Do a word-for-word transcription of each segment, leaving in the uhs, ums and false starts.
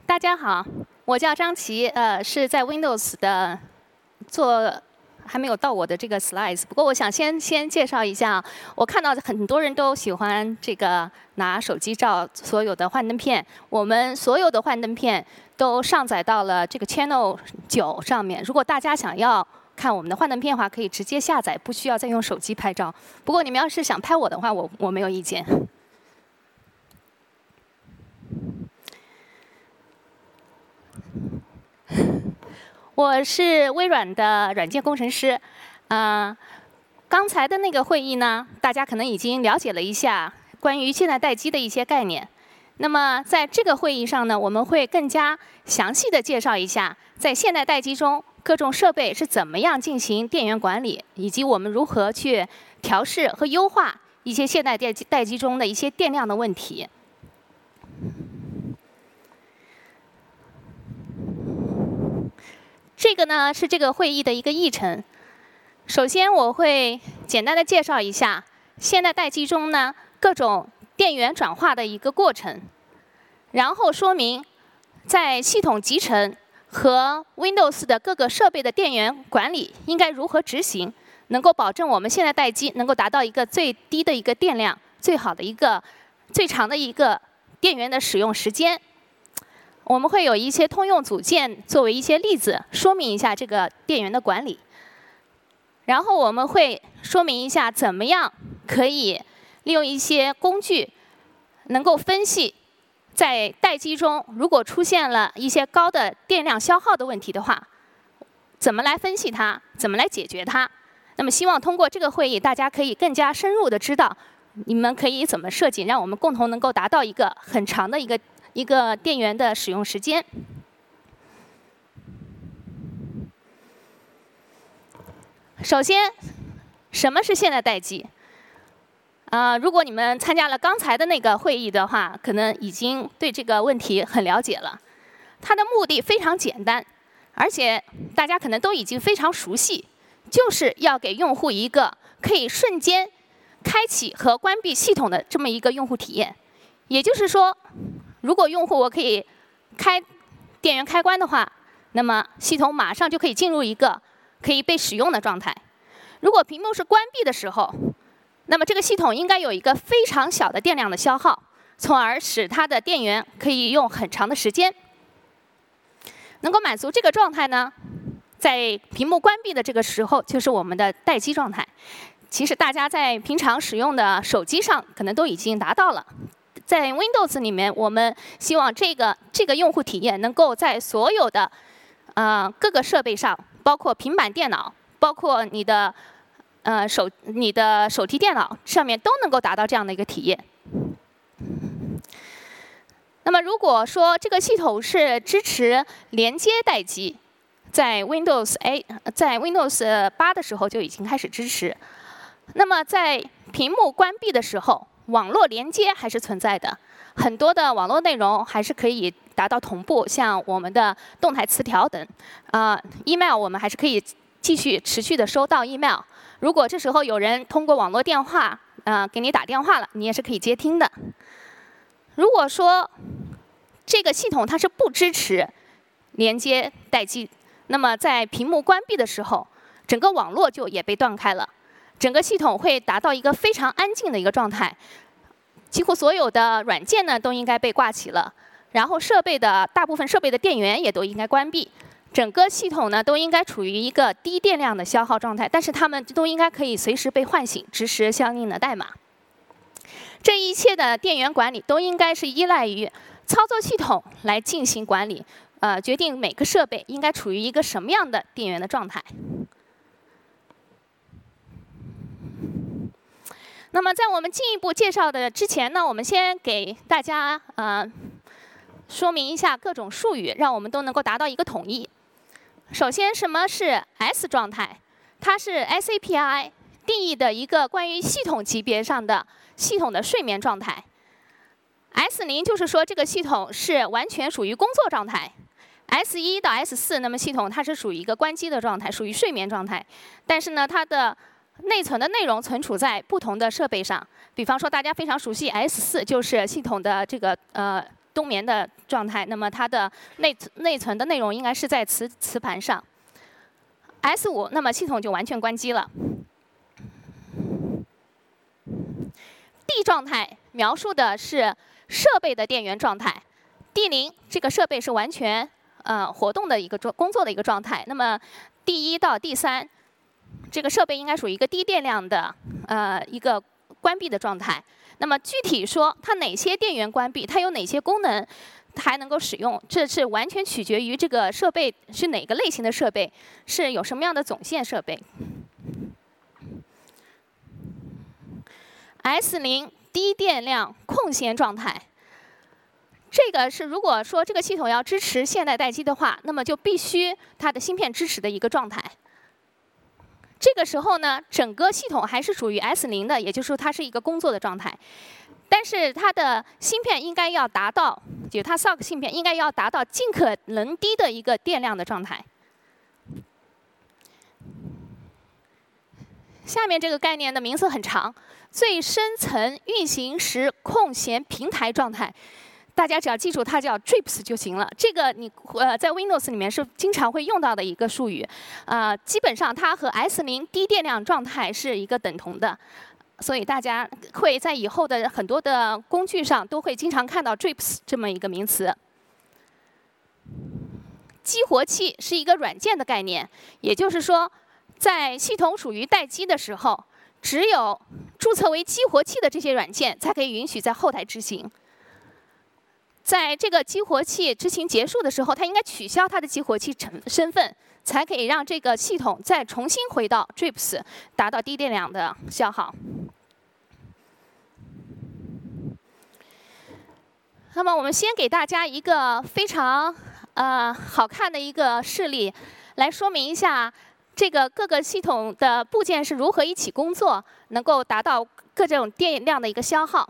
大家好，我叫张琪，呃，是在 Windows 的做，还没有到我的这个 slides。不过我想先先介绍一下，我看到很多人都喜欢这个拿手机照所有的幻灯片，我们所有的幻灯片都上载到了这个 Channel 九上面。如果大家想要看我们的幻灯片的话，可以直接下载，不需要再用手机拍照。不过你们要是想拍我的话，我我没有意见。我是微软的软件工程师，呃，刚才的那个会议呢，大家可能已经了解了一下关于现代待机的一些概念。那么在这个会议上呢，我们会更加详细的介绍一下，在现代待机中各种设备是怎么样进行电源管理，以及我们如何去调试和优化一些现代待机待机中的一些电量的问题。这个呢是这个会议的一个议程。首先，我会简单的介绍一下现代待机中呢各种电源转化的一个过程，然后说明在系统集成和 Windows 的各个设备的电源管理应该如何执行，能够保证我们现在待机能够达到一个最低的一个电量，最好的一个最长的一个电源的使用时间。我们会有一些通用组件作为一些例子，说明一下这个电源的管理。然后我们会说明一下怎么样可以利用一些工具，能够分析在待机中如果出现了一些高的电量消耗的问题的话，怎么来分析它，怎么来解决它。那么希望通过这个会议，大家可以更加深入的知道你们可以怎么设计，让我们共同能够达到一个很长的一个一个电源的使用时间。首先，什么是现代待机？啊、呃，如果你们参加了刚才的那个会议的话，可能已经对这个问题很了解了。它的目的非常简单，而且大家可能都已经非常熟悉，就是要给用户一个可以瞬间开启和关闭系统的这么一个用户体验。也就是说，如果用户我可以开电源开关的话，那么系统马上就可以进入一个可以被使用的状态。如果屏幕是关闭的时候，那么这个系统应该有一个非常小的电量的消耗，从而使它的电源可以用很长的时间。能够满足这个状态呢，在屏幕关闭的这个时候，就是我们的待机状态。其实大家在平常使用的手机上可能都已经达到了。在 Windows 里面，我们希望这个这个用户体验能够在所有的呃各个设备上，包括平板电脑，包括你的呃手你的手提电脑上面都能够达到这样的一个体验。那么如果说这个系统是支持连接待机，在 Windows A 在 Windows 八的时候就已经开始支持。那么在屏幕关闭的时候，网络连接还是存在的，很多的网络内容还是可以达到同步，像我们的动态词条等。啊、呃、，email 我们还是可以继续持续的收到 email。如果这时候有人通过网络电话啊、呃、给你打电话了，你也是可以接听的。如果说这个系统它是不支持连接待机，那么在屏幕关闭的时候，整个网络就也被断开了。整个系统会达到一个非常安静的一个状态，几乎所有的软件呢都应该被挂起了，然后设备的大部分设备的电源也都应该关闭，整个系统呢都应该处于一个低电量的消耗状态，但是它们都应该可以随时被唤醒，支持相应的代码。这一切的电源管理都应该是依赖于操作系统来进行管理，呃，决定每个设备应该处于一个什么样的电源的状态。那么在我们进一步介绍的之前呢，我们先给大家呃说明一下各种术语，让我们都能够达到一个统一。首先，什么是 S 状态？它是 S A P I 定义的一个关于系统级别上的系统的睡眠状态。S 零 就是说这个系统是完全属于工作状态。S 一 到 S 四，那么系统它是属于一个关机的状态，属于睡眠状态。但是呢，它的内存的内容存储在不同的设备上，比方说大家非常熟悉 S 四，就是系统的这个呃冬眠的状态，那么它的内内存的内容应该是在磁磁盘上。S 五，那么系统就完全关机了。D 状态描述的是设备的电源状态 ，D 零这个设备是完全呃活动的一个状工作的一个状态。那么 D 一到 D 三这个设备应该属于一个低电量的呃一个关闭的状态。那么具体说它哪些电源关闭，它有哪些功能还能够使用，这是完全取决于这个设备是哪个类型的设备，是有什么样的总线设备。S 零 低电量空闲状态，这个是如果说这个系统要支持现代待机的话，那么就必须它的芯片支持的一个状态。这个时候呢，整个系统还是属于 S 零的，也就是说它是一个工作的状态。但是它的芯片应该要达到，就是它 S O C 芯片应该要达到尽可能低的一个电量的状态。下面这个概念的名词很长，最深层运行时空闲平台状态，大家只要记住它叫 D R I P S 就行了。这个你呃在 Windows 里面是经常会用到的一个术语，呃，基本上它和 S 零 低电量状态是一个等同的，所以大家会在以后的很多的工具上都会经常看到 D R I P S 这么一个名词。激活器是一个软件的概念，也就是说，在系统属于待机的时候，只有注册为激活器的这些软件才可以允许在后台执行。在这个激活器执行结束的时候，它应该取消它的激活器成身份，才可以让这个系统再重新回到 D R I P S， 达到低电量的消耗。那么我们先给大家一个非常呃好看的一个示例，来说明一下这个各个系统的部件是如何一起工作，能够达到各种电量的一个消耗。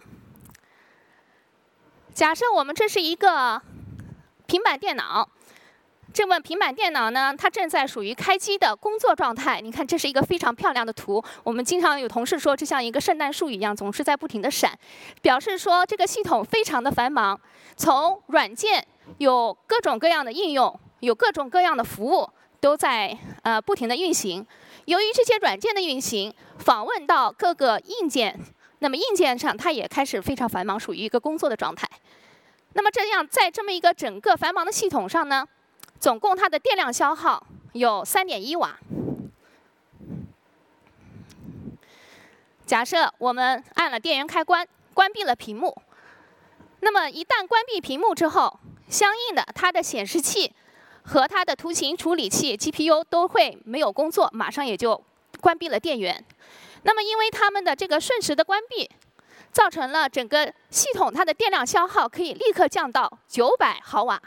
假设我们这是一个平板电脑，这么平板电脑呢，它正在属于开机的工作状态。你看，这是一个非常漂亮的图。我们经常有同事说，这像一个圣诞树一样，总是在不停地闪，表示说这个系统非常的繁忙。从软件有各种各样的应用，有各种各样的服务都在呃不停地运行。由于这些软件的运行，访问到各个硬件，那么硬件上它也开始非常繁忙，属于一个工作的状态。那么这样在这么一个整个繁忙的系统上呢，总共它的电量消耗有 三点一瓦。假设我们按了电源开关，关闭了屏幕，那么一旦关闭屏幕之后，相应的它的显示器和它的图形处理器 G P U 都会没有工作，马上也就关闭了电源。那么因为它们的这个瞬时的关闭，造成了整个系统它的电量消耗可以立刻降到九百毫瓦。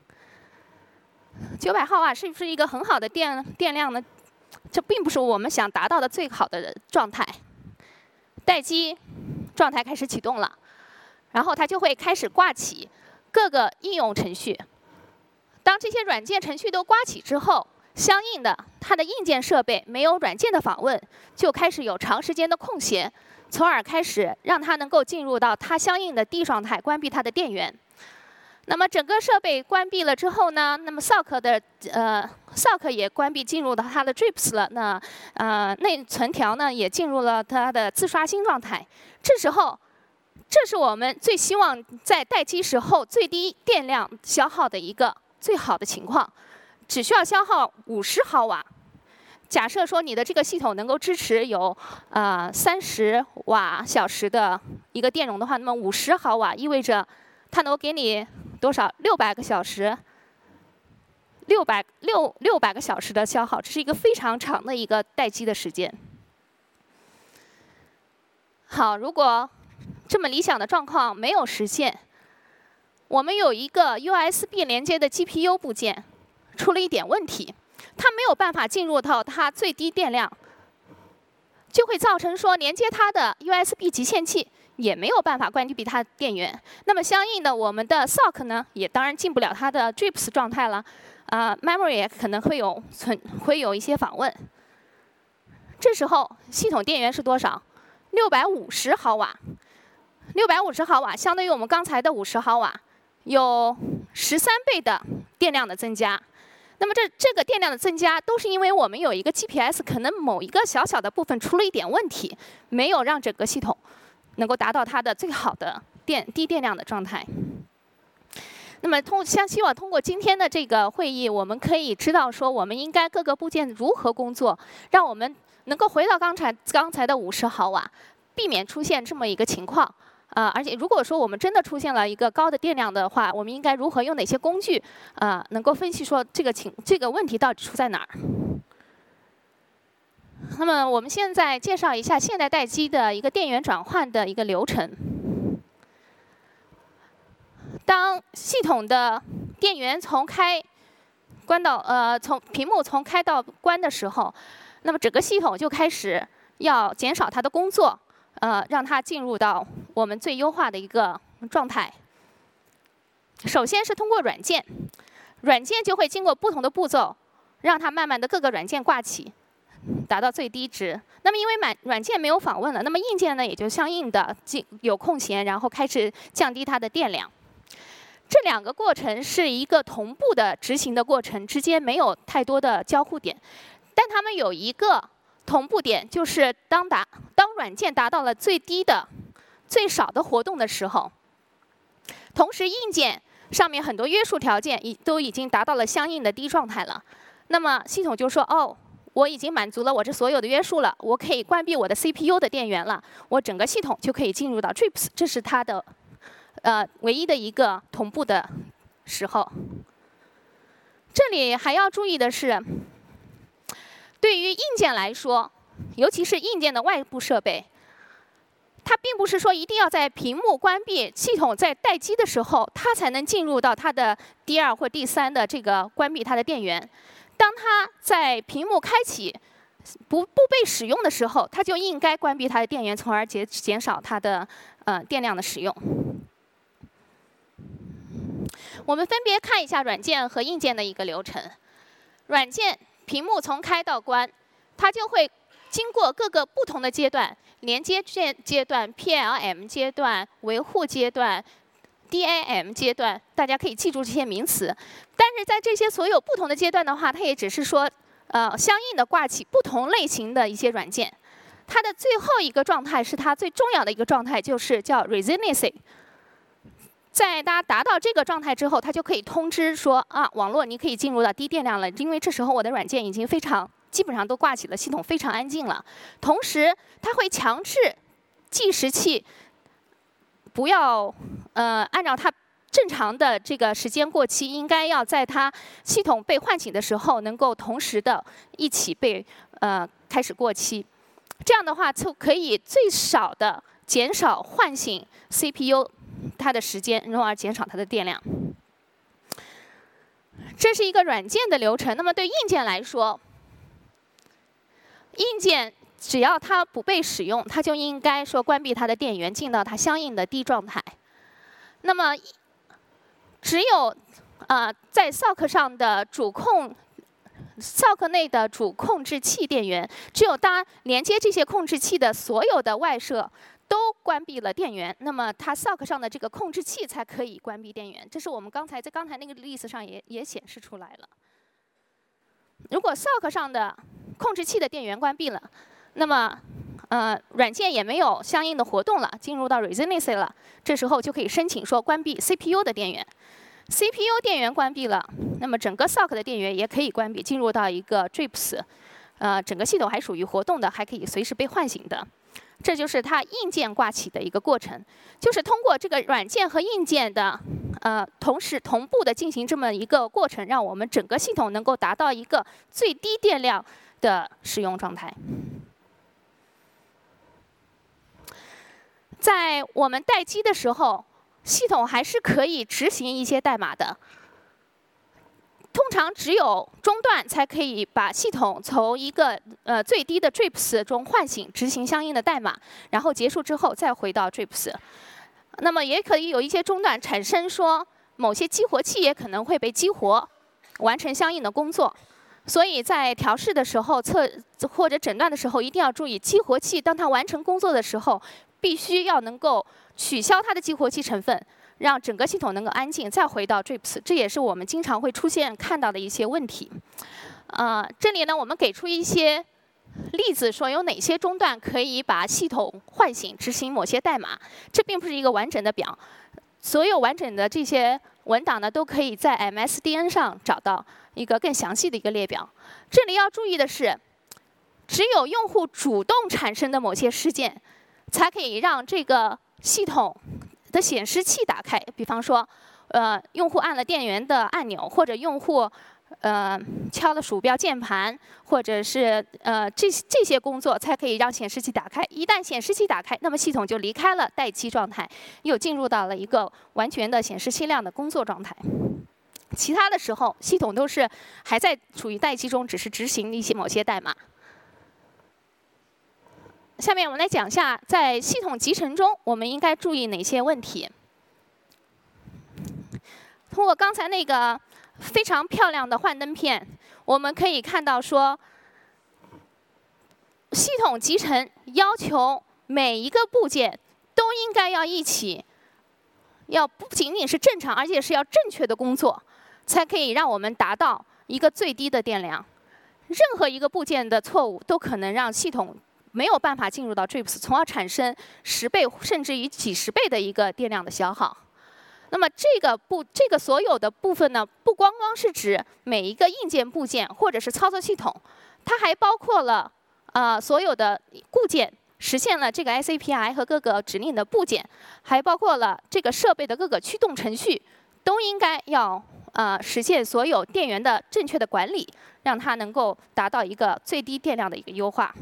九百毫瓦是不是一个很好的电电量呢？这并不是我们想达到的最好的状态。待机状态开始启动了，然后它就会开始挂起各个应用程序。当这些软件程序都挂起之后，相应的它的硬件设备没有软件的访问，就开始有长时间的空闲，从而开始让它能够进入到它相应的 D 状态，关闭它的电源。那么整个设备关闭了之后呢，那么 S O C 的呃 S O C 也关闭，进入到它的 D R I P S 了。那呃内存条呢也进入了它的自刷新状态。这时候，这是我们最希望在待机时候最低电量消耗的一个最好的情况，只需要消耗五十毫瓦。假设说你的这个系统能够支持有呃三十瓦小时的一个电容的话，那么五十毫瓦意味着它能够给你多少？六百个小时，六百六六百个小时的消耗，这是一个非常长的一个待机的时间。好，如果这么理想的状况没有实现，我们有一个 U S B 连接的 G P U 部件出了一点问题，它没有办法进入到它最低电量，就会造成说连接它的 U S B 集线器也没有办法关闭它的电源。那么相应的，我们的 S O C 呢，也当然进不了它的 D R I P S 状态了，啊、呃、，memory 也可能会有存会有一些访问。这时候系统电源是多少？六百五十毫瓦。六百五十毫瓦相当于我们刚才的五十毫瓦， 有十三倍的电量的增加。那么这这个电量的增加，都是因为我们有一个 G P S 可能某一个小小的部分出了一点问题，没有让整个系统能够达到它的最好的电低电量的状态。那么通像希望通过今天的这个会议，我们可以知道说，我们应该各个部件如何工作，让我们能够回到刚才刚才的五十毫瓦，避免出现这么一个情况。啊、呃，而且如果说我们真的出现了一个高的电量的话，我们应该如何用哪些工具啊、呃，能够分析说这个情这个问题到底出在哪儿？那么我们现在介绍一下现代待机的一个电源转换的一个流程。当系统的电源从开关到呃从屏幕从开到关的时候，那么整个系统就开始要减少它的工作，呃，让它进入到我们最优化的一个状态。首先是通过软件，软件就会经过不同的步骤，让它慢慢的各个软件挂起，达到最低值。那么因为软软件没有访问了，那么硬件呢也就相应的有空闲，然后开始降低它的电量。这两个过程是一个同步的执行的过程，之间没有太多的交互点，但它们有一个同步点，就是当达当软件达到了最低的、最少的活动的时候，同时硬件上面很多约束条件已都已经达到了相应的低状态了，那么系统就说哦，我已经满足了我这所有的约束了，我可以关闭我的 C P U 的电源了，我整个系统就可以进入到 trips， 这是它的。呃，唯一的一个同步的时候。这里还要注意的是，对于硬件来说，尤其是硬件的外部设备，它并不是说一定要在屏幕关闭、系统在待机的时候，它才能进入到它的第二或第三的这个关闭它的电源。当它在屏幕开启不不被使用的时候，它就应该关闭它的电源，从而减减少它的呃电量的使用。我们分别看一下软件和硬件的一个流程。软件屏幕从开到关，它就会经过各个不同的阶段：连接阶阶段、P L M 阶段、维护阶段、D A M 阶段。大家可以记住这些名词。但是在这些所有不同的阶段的话，它也只是说，呃，相应的挂起不同类型的一些软件。它的最后一个状态是它最重要的一个状态，就是叫 resiliency。在大家达到这个状态之后，它就可以通知说啊，网络你可以进入到低电量了，因为这时候我的软件已经非常基本上都挂起了，系统非常安静了。同时，它会强制计时器不要呃按照它正常的这个时间过期，应该要在它系统被唤醒的时候，能够同时的一起被呃开始过期。这样的话，就可以最少的减少唤醒 C P U。它的时间，从而减少它的电量。这是一个软件的流程。那么对硬件来说，硬件只要它不被使用，它就应该说关闭它的电源，进到它相应的低状态。那么只有呃在 S O C 上的主控 S O C 内的主控制器电源，只有当连接这些控制器的所有的外设都关闭了电源，那么它 S O C 上的这个控制器才可以关闭电源。这是我们刚才在刚才那个例子上也也显示出来了。如果 S O C 上的控制器的电源关闭了，那么呃软件也没有相应的活动了，进入到 resiliency 了，这时候就可以申请说关闭 C P U 的电源。C P U 电源关闭了，那么整个 S O C 的电源也可以关闭，进入到一个 trips， 呃整个系统还属于活动的，还可以随时被唤醒的。这就是它硬件挂起的一个过程，就是通过这个软件和硬件的呃同时同步的进行这么一个过程，让我们整个系统能够达到一个最低电量的使用状态。在我们待机的时候，系统还是可以执行一些代码的。通常只有中断才可以把系统从一个呃最低的 trips 中唤醒，执行相应的代码，然后结束之后再回到 trips。那么也可以有一些中断产生说某些激活器也可能会被激活，完成相应的工作。所以在调试的时候测或者诊断的时候，一定要注意激活器当它完成工作的时候，必须要能够取消它的激活器成分， 让整个系统能够安静，再回到 drips， 这也是我们经常会出现看到的一些问题。呃，这里呢，我们给出一些例子，说有哪些中断可以把系统唤醒，执行某些代码。这并不是一个完整的表，所有完整的这些文档呢，都可以在 M S D N 上找到一个更详细的一个列表。这里要注意的是，只有用户主动产生的某些事件，才可以让这个系统的显示器打开。比方说，呃，用户按了电源的按钮，或者用户呃敲了鼠标键盘，或者是呃这这些工作才可以让显示器打开。一旦显示器打开，那么系统就离开了待机状态，又进入到了一个完全的显示器量的工作状态。其他的时候，系统都是还在处于待机中，只是执行一些某些代码。下面我们来讲一下，在系统集成中，我们应该注意哪些问题。通过刚才那个非常漂亮的幻灯片，我们可以看到说，系统集成要求每一个部件都应该要一起，要不仅仅是正常，而且是要正确的工作，才可以让我们达到一个最低的电量。任何一个部件的错误都可能让系统没有办法进入到 drips， 从而产生十倍甚至于几十倍的一个电量的消耗。那么这个部这个所有的部分呢，不光光是指每一个硬件部件或者是操作系统，它还包括了呃所有的固件，实现了这个 S A P I 和各个指令的部件，还包括了这个设备的各个驱动程序，都应该要呃实现所有电源的正确的管理，让它能够达到一个最低电量的一个优化。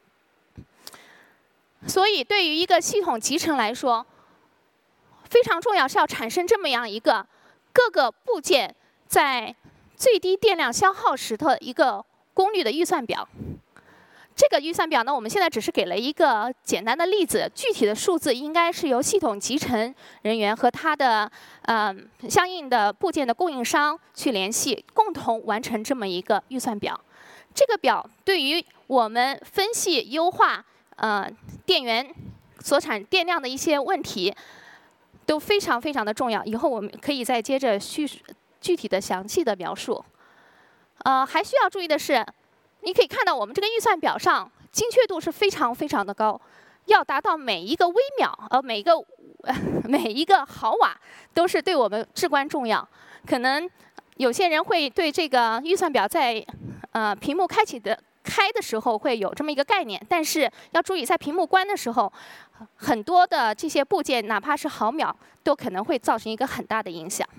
所以对于一个系统集成来说，非常重要是要产生这么样一个各个部件在最低电量消耗时的一个功率的预算表。这个预算表呢，我们现在只是给了一个简单的例子，具体的数字应该是由系统集成人员和它的呃相应的部件的供应商去联系，共同完成这么一个预算表。这个表对于我们分析优化呃电源所产电量的一些问题都非常非常的重要。以后我们可以再接着叙述具体的详细的描述。呃，还需要注意的是，你可以看到我们这个预算表上精确度是非常非常的高，要达到每一个微秒，呃，每一个、呃、每一个毫瓦都是对我们至关重要。可能有些人会对这个预算表在呃屏幕开启的开的时候会有这么一个概念，但是要注意，在屏幕关的时候，很多的这些部件，哪怕是毫秒，都可能会造成一个很大的影响。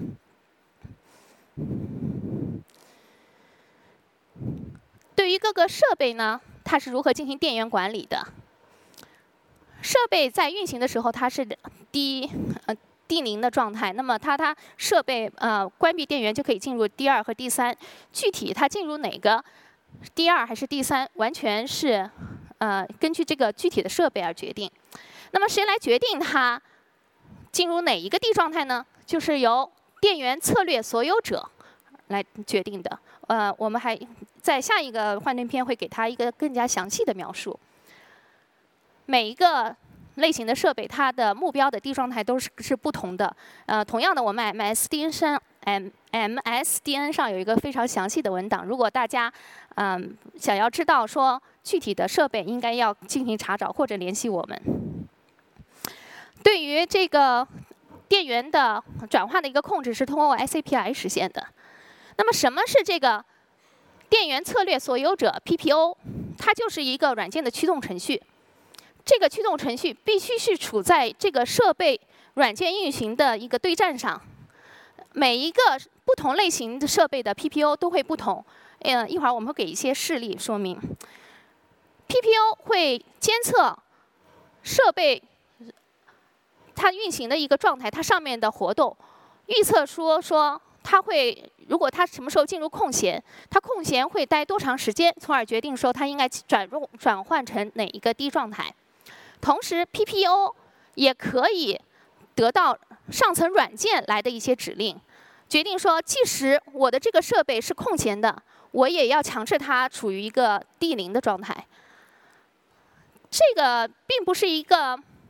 对于各个设备呢，它是如何进行电源管理的？设备在运行的时候，它是低呃低零的状态，那么它它设备呃关闭电源就可以进入 D 二和 D 三。具体它进入哪个 D 二还是 D 三，完全是呃根据这个具体的设备而决定。那么谁来决定它进入哪一个 D 状态呢？就是由电源策略所有者来决定的。呃，我们还在下一个幻灯片会给它一个更加详细的描述。每一个类型的设备，它的目标的 D 状态都是是不同的。呃，同样的，我们 M S D N 上 M M S D N 上有一个非常详细的文档。如果大家嗯、呃、想要知道说具体的设备，应该要进行查找或者联系我们。对于这个电源的转换的一个控制是通过 S A P I 实现的。那么什么是这个电源策略所有者 P P O？ 它就是一个软件的驱动程序。这个驱动程序必须是处在这个设备软件运行的一个对站上。每一个不同类型的设备的 P P O 都会不同。嗯，一会儿我们会给一些示例说明。P P O 会监测设备它运行的一个状态，它上面的活动，预测说说它会，如果它什么时候进入空闲，它空闲会待多长时间，从而决定说它应该转入转换成哪一个 D 状态。同时 ，P P O 也可以得到上层软件来的一些指令，决定说，即使我的这个设备是空闲的，我也要强制它处于一个 D 零的状态。这个并不是一个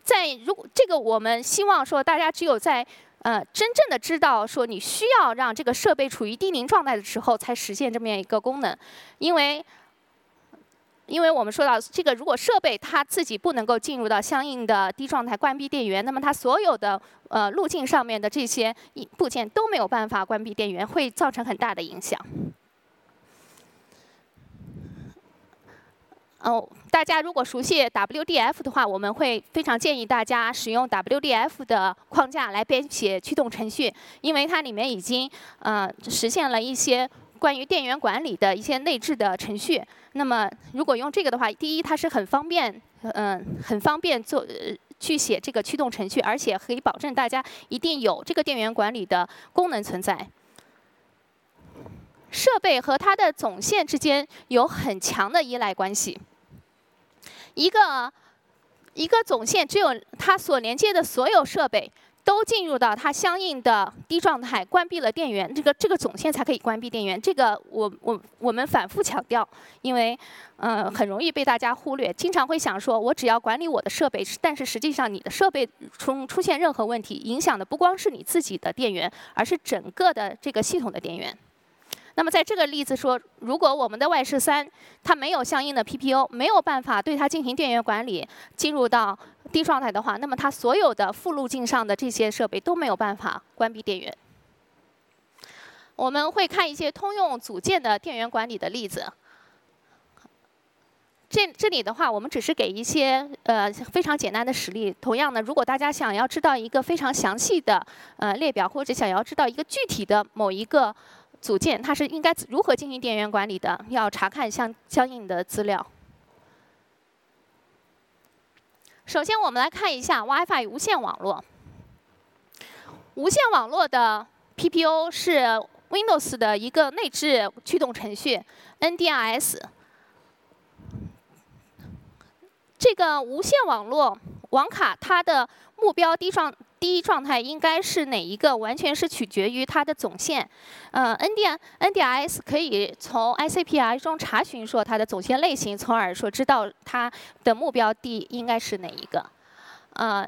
在如果这个我们希望说大家只有在呃真正的知道说你需要让这个设备处于低龄状态的时候，才实现这么样一个功能，因为。因为我们说到这个，如果设备它自己不能够进入到相应的低状态关闭电源，那么它所有的呃路径上面的这些部件都没有办法关闭电源，会造成很大的影响。哦，大家如果熟悉 W D F 的话，我们会非常建议大家使用 W D F 的框架来编写驱动程序，因为它里面已经呃实现了一些关于电源管理的一些内置的程序。那么，如果用这个的话，第一，它是很方便，嗯、呃，很方便做、呃、去写这个驱动程序，而且可以保证大家一定有这个电源管理的功能存在。设备和它的总线之间有很强的依赖关系。一个一个总线只有它所连接的所有设备都进入到它相应的低状态，关闭了电源，这个这个总线才可以关闭电源。这个我我我们反复强调，因为呃很容易被大家忽略。经常会想说，我只要管理我的设备，但是实际上你的设备出出现任何问题，影响的不光是你自己的电源，而是整个的这个系统的电源。那么在这个例子说，如果我们的 Y 十三它没有相应的 P P O， 没有办法对它进行电源管理，进入到低状态的话，那么它所有的副路径上的这些设备都没有办法关闭电源。我们会看一些通用组件的电源管理的例子。这这里的话，我们只是给一些呃非常简单的实例。同样的，如果大家想要知道一个非常详细的呃列表，或者想要知道一个具体的某一个组件它是应该如何进行电源管理的，要查看相相应的资料。首先，我们来看一下 WiFi 无线网络。无线网络的 P P O 是 Windows 的一个内置驱动程序 N D R S。这个无线网络网卡它的目标低状低状态应该是哪一个，完全是取决于它的总线。呃 ，N D N D R S 可以从 I C P R 中查询说它的总线类型，从而说知道它的目标地应该是哪一个。呃，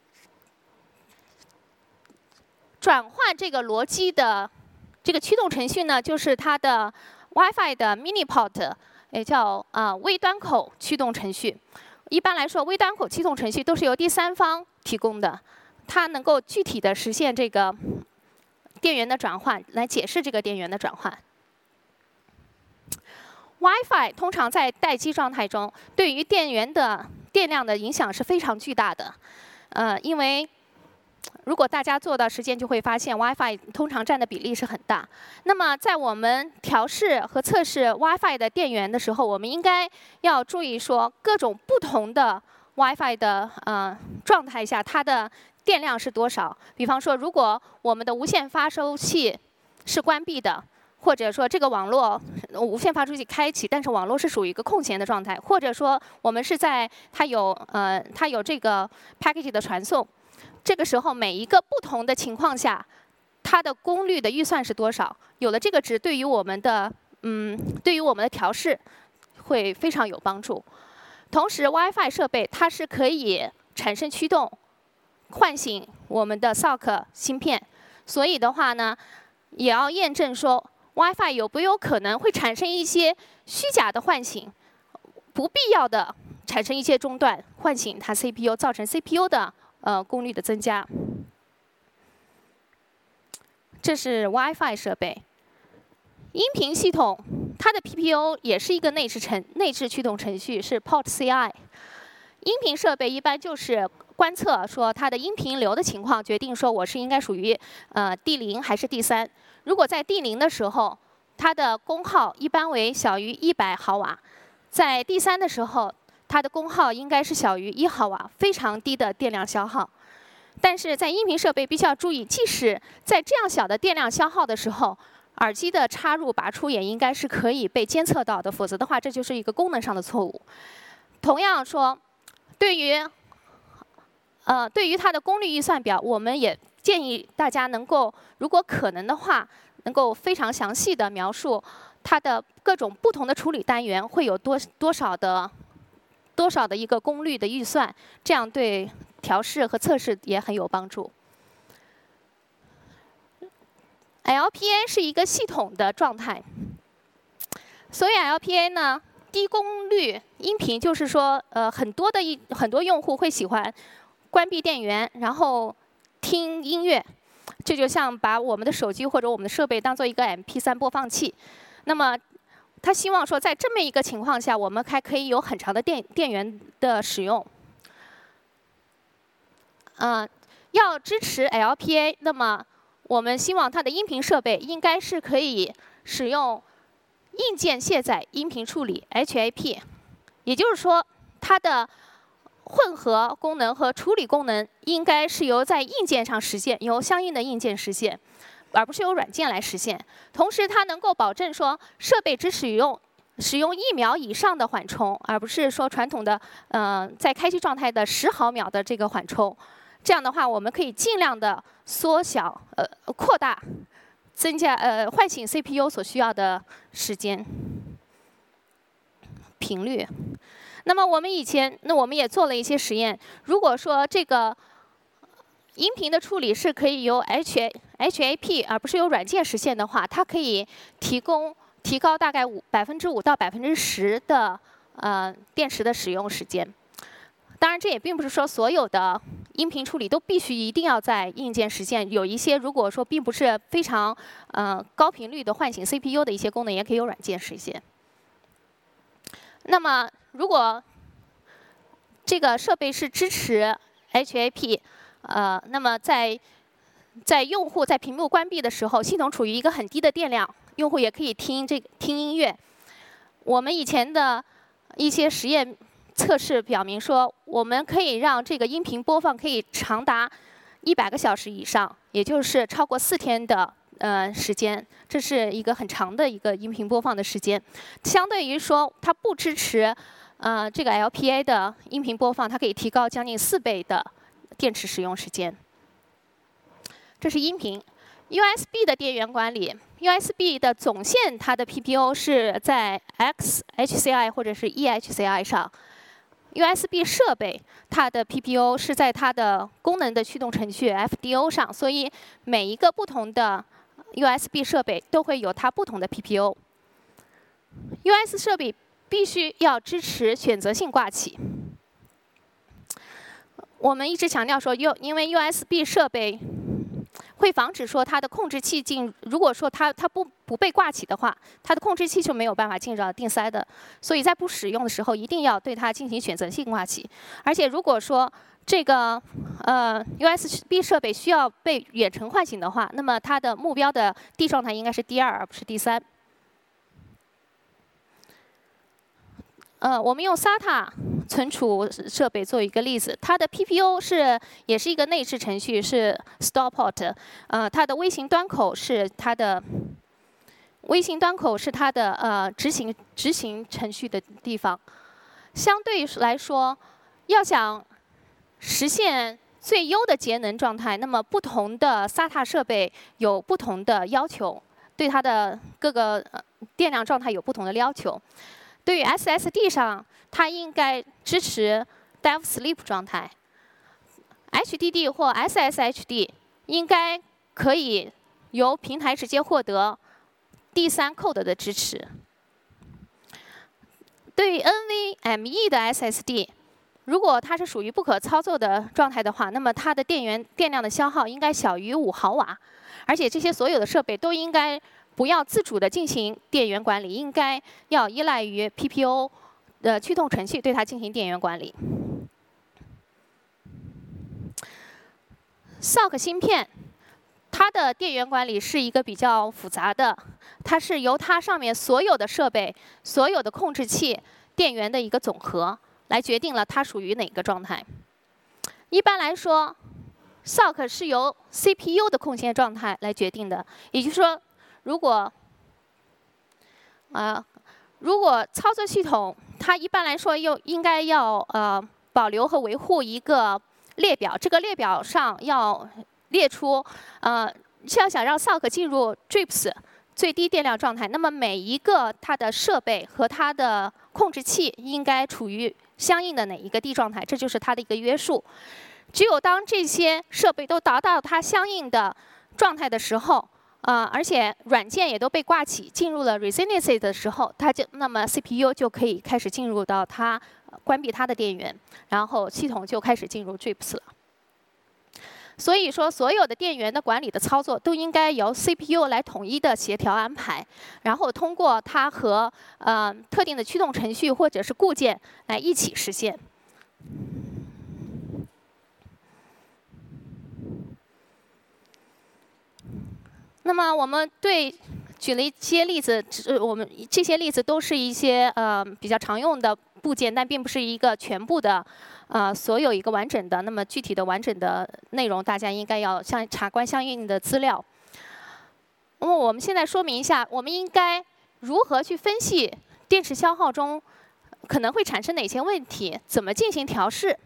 转换这个逻辑的这个驱动程序呢，就是它的 WiFi 的 Mini Port， 也叫啊、呃、微端口驱动程序。一般来说，微端口驱动程序都是由第三方提供的，它能够具体的实现这个电源的转换，来解释这个电源的转换。WiFi 通常在待机状态中，对于电源的电量的影响是非常巨大的。呃，因为如果大家做到实践，就会发现 WiFi 通常占的比例是很大。那么在我们调试和测试 WiFi 的电源的时候，我们应该要注意说，各种不同的 WiFi 的呃状态下，它的电量是多少。比方说，如果我们的无线发收器是关闭的，或者说这个网络无线发出器开启，但是网络是属于一个空闲的状态，或者说我们是在它有呃它有这个 package 的传送。这个时候，每一个不同的情况下，它的功率的预算是多少？有了这个值，对于我们的嗯，对于我们的调试会非常有帮助。同时 ，WiFi 设备它是可以产生驱动，唤醒我们的 S O C 芯片。所以的话呢，也要验证说 WiFi 有不有可能会产生一些虚假的唤醒，不必要的产生一些中断，唤醒它 C P U， 造成 C P U 的呃，功率的增加。这是 WiFi 设备。音频系统，它的 P P O 也是一个内置程内置驱动程序，是 Port C I。音频设备一般就是观测说它的音频流的情况，决定说我是应该属于呃 D 零还是 D 三。如果在 D 零的时候，它的功耗一般为小于一百毫瓦；在 D 三的时候，它的功耗应该是小于一毫瓦，非常低的电量消耗。但是在音频设备必须要注意，即使在这样小的电量消耗的时候，耳机的插入拔出也应该是可以被监测到的，否则的话，这就是一个功能上的错误。同样说，对于呃对于它的功率预算表，我们也建议大家能够，如果可能的话，能够非常详细的描述它的各种不同的处理单元会有多多少的多少的一个功率的预算，这样对调试和测试也很有帮助。L P A 是一个系统的状态，所以 L P A 呢，低功率音频就是说，呃，很多的一很多用户会喜欢关闭电源，然后听音乐。这就像把我们的手机或者我们的设备当做一个 M P 三 播放器。那么，他希望说，在这么一个情况下，我们还可以有很长的电电源的使用。嗯、呃，要支持 L P A， 那么我们希望它的音频设备应该是可以使用硬件卸载音频处理 H A P， 也就是说，它的混合功能和处理功能应该是由在硬件上实现，由相应的硬件实现，而不是由软件来实现。同时，它能够保证说设备只使用使用一秒以上的缓冲，而不是说传统的呃在开机状态的十毫秒的这个缓冲。这样的话，我们可以尽量的缩小呃扩大增加呃唤醒 C P U 所需要的时间频率。那么我们以前，那我们也做了一些实验。如果说这个音频的处理是可以由 H A H A P 而不是由软件实现的话，它可以提供提高大概五百分之五到百分之十的呃电池的使用时间。当然，这也并不是说所有的音频处理都必须一定要在硬件实现。有一些如果说并不是非常呃高频率的唤醒 C P U 的一些功能，也可以由软件实现。那么，如果这个设备是支持 H A P， 呃，那么在在用户在屏幕关闭的时候，系统处于一个很低的电量，用户也可以听这个听音乐。我们以前的一些实验测试表明说，我们可以让这个音频播放可以长达一百个小时以上，也就是超过四天的呃时间，这是一个很长的一个音频播放的时间。相对于说，它不支持呃这个 L P A 的音频播放，它可以提高将近四倍的电池使用时间。这是音频。U S B 的电源管理 ，U S B 的总线它的 P P O 是在 X H C I 或者是 E H C I 上。U S B 设备它的 P P O 是在它的功能的驱动程序 F D O 上，所以每一个不同的 U S B 设备都会有它不同的 P P O。U S B 设备必须要支持选择性挂起。我们一直强调说，因因为 U S B 设备会防止说它的控制器进，如果说它它不不被挂起的话，它的控制器就没有办法进入到定塞的。所以在不使用的时候，一定要对它进行选择性挂起。而且如果说这个呃 U S B 设备需要被远程唤醒的话，那么它的目标的 D 状态应该是 D 二而不是 D 三。呃，我们用 S A T A 存储设备做一个例子，它的 P P O 是也是一个内置程序，是 Store Port， 呃，它的微型端口是它的微型端口是它的呃执行执行程序的地方。相对来说，要想实现最优的节能状态，那么不同的 S A T A 设备有不同的要求，对它的各个呃电量状态有不同的要求。对于 S S D 上，它应该支持 Dev Sleep 状态 ；H D D 或 S S H D 应该可以由平台直接获得 D 三 code 的支持。对于 N V M E 的 S S D， 如果它是属于不可操作的状态的话，那么它的电源电量的消耗应该小于五毫瓦，而且这些所有的设备都应该不要自主的进行电源管理，应该要依赖于 P P O 的驱动程序对它进行电源管理。S O C 芯片，它的电源管理是一个比较复杂的，它是由它上面所有的设备、所有的控制器电源的一个总和来决定了它属于哪个状态。一般来说 ，S O C 是由 C P U 的空间状态来决定的，也就是说，如果啊、呃，如果操作系统它一般来说又应该要呃保留和维护一个列表，这个列表上要列出呃，要想让 S O C 进入 D R I P S 最低电量状态，那么每一个它的设备和它的控制器应该处于相应的哪一个 D 状态，这就是它的一个约束。只有当这些设备都达到它相应的状态的时候，呃，而且软件也都被挂起，进入了 resiliency 的时候，它就那么 C P U 就可以开始进入到它关闭它的电源，然后系统就开始进入 drips 了。所以说，所有的电源的管理的操作都应该由 C P U 来统一的协调安排，然后通过它和呃特定的驱动程序或者是固件来一起实现。那么我们对举了一些例子，我们这些例子都是一些呃比较常用的部件，但并不是一个全部的。呃，所有一个完整的，那么具体的完整的内容，大家应该要相查观相应的资料。那么我们现在说明一下，我们应该如何去分析电池消耗中可能会产生哪些问题，怎么进行调试。